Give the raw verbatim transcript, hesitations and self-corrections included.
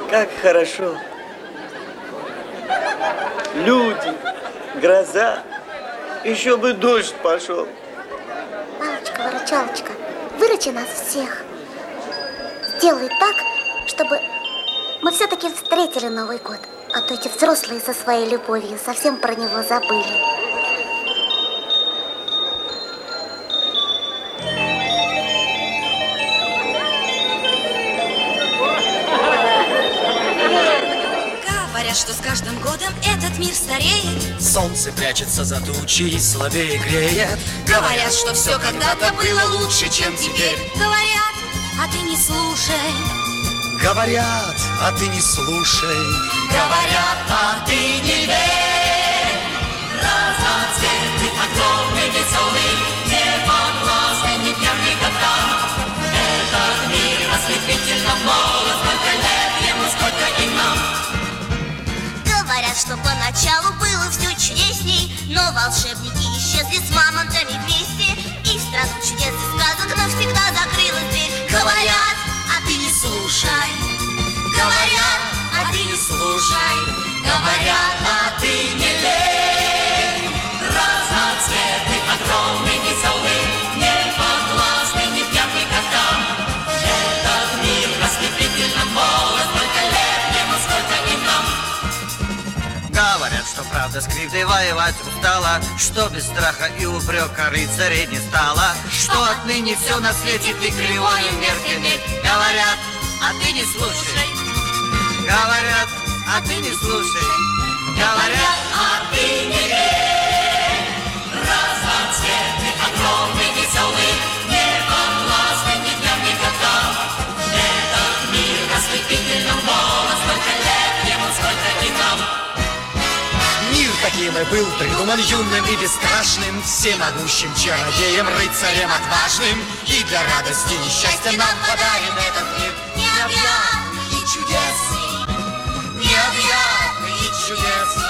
Как хорошо. Люди, гроза, еще бы дождь пошел. Палочка-выручалочка, выручи нас всех. Сделай так, чтобы мы все-таки встретили Новый год. А то эти взрослые со своей любовью совсем про него забыли. Говорят, что с каждым годом этот мир стареет. Солнце прячется за тучи и слабее греет. Говорят, что все когда-то было лучше, чем теперь. Говорят, а ты не слушай. Говорят, а ты не слушай. Говорят, а ты не верь. Разноцветный, огромный, веселый, не подвластный ни дням, ни годам. Этот мир ослепительно молод, сколько лет ему, сколько и нам. Говорят, что поначалу было все чудесней, но волшебники исчезли с мамонтами вместе, и в страну чудес и сказок навсегда закрылась дверь. Говорят, а ты не слушай. Говорят, а ты не слушай. Говорят, а ты не верь. Разноцветный, огромный, веселый, не подвластный ни дням, ни годам. Этот мир ослепительно молод, сколько лет ему, сколько и нам. Говорят, что правда с кривдой воевать устала, что без страха и упрека рыцарей не стало, что отныне все на свете ты кривою мерками. Говорят, а ты не слушай. Говорят, а ты не слушай. Говорят, а ты не верь. Разноцветный, огромный, веселый, не подвластный ни дням, ни годам. Этот мир ослепительно молод, сколько лет ему, сколько и нам. Мир таким и был придуман юным и бесстрашным, всемогущим чародеем, рыцарем отважным. И для радости и счастья нам подарен этот мир необъятный и чудесный. Необъятный и чудесный.